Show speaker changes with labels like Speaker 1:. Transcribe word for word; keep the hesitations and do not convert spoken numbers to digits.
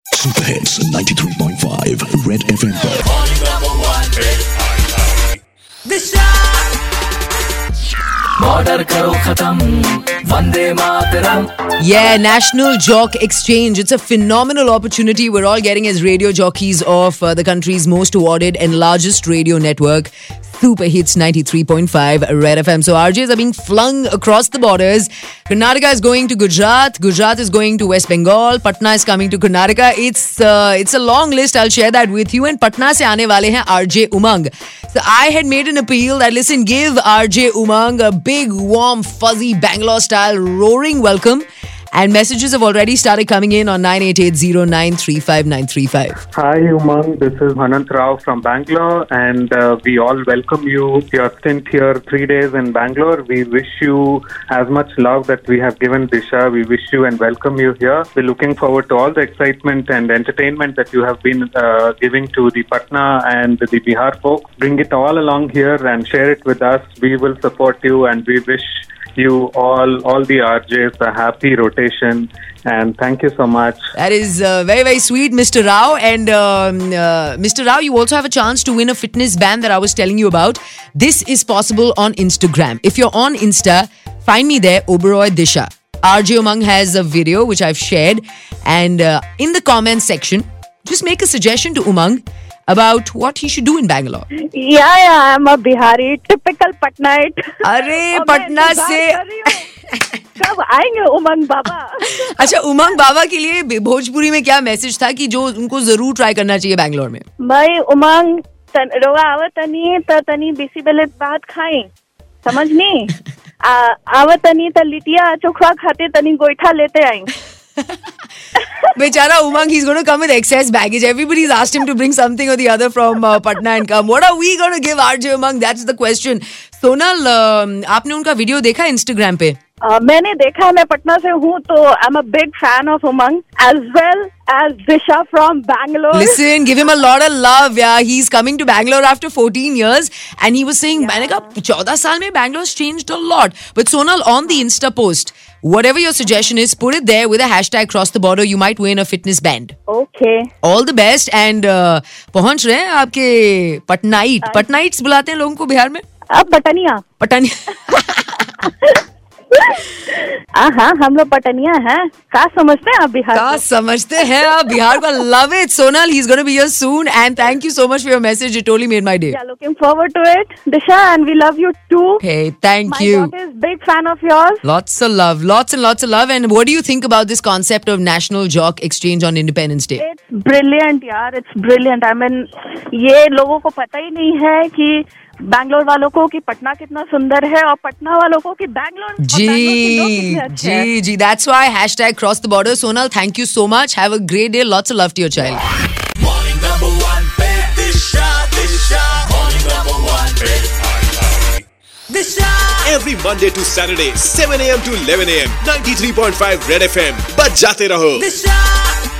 Speaker 1: Super hits ninety-three point five red FM पर
Speaker 2: border करो खत्म Vande Mataram.
Speaker 3: Yeah, National Jock Exchange. It's a phenomenal opportunity we're all getting as radio jockeys of uh, the country's most awarded and largest radio network, Super Hits ninety-three point five Red F M. So R Js are being flung across the borders. Karnataka is going to Gujarat. Gujarat is going to West Bengal. Patna is coming to Karnataka. It's uh, it's a long list. I'll share that with you. And Patna se aane wale hain R J Umang. So I had made an appeal that listen, give R J Umang a big, warm, fuzzy Bangalore-style roaring welcome. And messages have already started coming in on nine eight eight zero nine three five nine three five.
Speaker 4: Hi Umang, this is Anant Rao from Bangalore, and uh, we all welcome you. Your stint here three days in Bangalore. We wish you as much love that we have given Disha. We wish you and welcome you here. We're looking forward to all the excitement and entertainment that you have been uh, giving to the Patna and the Bihar folks. Bring it all along here and share it with us. We will support you, and we wish you all, all the R Js, a happy rotation, and thank you so much.
Speaker 3: That is uh, very, very sweet, Mister Rao. And um, uh, Mister Rao, you also have a chance to win a fitness band that I was telling you about. This is possible on Instagram. If you're on Insta, find me there, Oberoi Disha. R J Umang has a video which I've shared, and uh, in the comments section, just make a suggestion to Umang about what he should do in Bangalore.
Speaker 5: Yeah, yeah, I'm a Bihari, typical Patnaite.
Speaker 3: अरे पटना से
Speaker 5: कब आएंगे उमंग बाबा?
Speaker 3: अच्छा, उमंग बाबा के लिए भोजपुरी में क्या message था कि जो उनको जरूर ट्राई करना चाहिए बैंगलोर में?
Speaker 5: भाई उमंग रोगा आवत तनी त तनी बेसी बेले बात खाई समझनी आवत तनी त लिटिया चोखा खाते तनी गोईठा लेते आई.
Speaker 3: Bechara Umang, he's going to come with excess baggage. Everybody's asked him to bring something or the other from uh, Patna and come. What are we going to give R J Umang? That's the question. Sonal, uh, आपने उनका video देखा Instagram पे?
Speaker 5: Uh, मैंने देखा, मैं पटना से हूँ तो I'm a big fan of Umang as well as Disha from Bangalore.
Speaker 3: Listen, give him a lot of love. Yeah, he's coming to Bangalore after fourteen years, and he was saying, मैंने कहा चौदह साल में Bangalore's changed a lot. But Sonal, on the Insta post, whatever your suggestion is, put it there with a hashtag cross the border. You might win a fitness band.
Speaker 5: Okay.
Speaker 3: All the best, and uh, पहुंच रहे हैं आपके पटनाइट. पटनाइट्स बुलाते हैं लोगों को बिहार में?
Speaker 5: अब पटनिया.
Speaker 3: पटनिया.
Speaker 5: हाँ, हम लोग पटनिया हैं. क्या समझते हैं आप बिहार?
Speaker 3: क्या समझते हैं आप बिहार को? Love it, Sonal. He's going to be here soon, and thank you so much for your message. It totally made my day.
Speaker 5: Yeah, looking forward to it, Disha, and we love you too.
Speaker 3: Hey, thank
Speaker 5: my
Speaker 3: you.
Speaker 5: My daughter is big fan of yours.
Speaker 3: Lots of love, lots and lots of love. And what do you think about this concept of National Jock Exchange on Independence Day?
Speaker 5: It's brilliant, yaar. It's brilliant. I mean, ये लोगों को पता ही नहीं है कि बैंगलोर वालों को कि पटना कितना सुंदर है और पटना वालों को कि बैंगलोर
Speaker 3: जी जी जी that's why hashtag cross the border. Sonal, thank you so much. Have a great day. Lots of love to your child.
Speaker 2: Morning number one पे Disha Disha. Morning number one पे Disha.
Speaker 6: Every Monday to Saturday, seven a m to eleven a m, ninety-three point five Red F M. बजाते रहो.
Speaker 2: Disha.